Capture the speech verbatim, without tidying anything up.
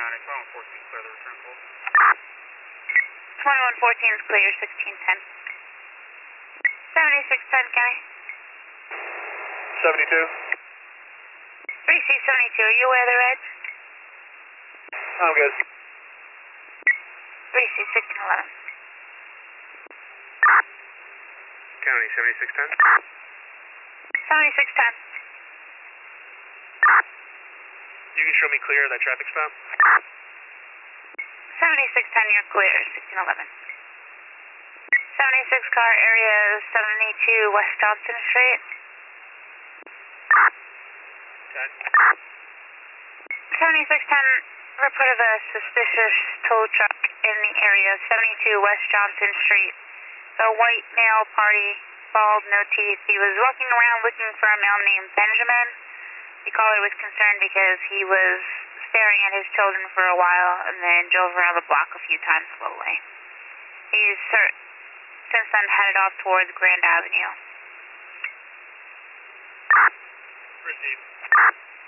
County, twenty-one fourteen, clear the return call. twenty-one fourteen is clear, sixteen ten. seventy-six ten, County. seventy-two. three C seventy-two, are you aware of the reds? I'm good. three C sixteen eleven. County, seventy-six ten. seventy-six ten. You can show me clear of that traffic stop? seventy-six ten, you're clear, sixteen eleven. seventy-six car, area seventy-two West Johnson Street. ten. seventy-six ten, report of a suspicious tow truck in the area, seventy-two West Johnson Street. A white male, party, bald, no teeth. He was walking around looking for a male named Benjamin. The caller was concerned because he was staring at his children for a while and then drove around the block a few times slowly. He's cert- since then headed off towards Grand Avenue. Received.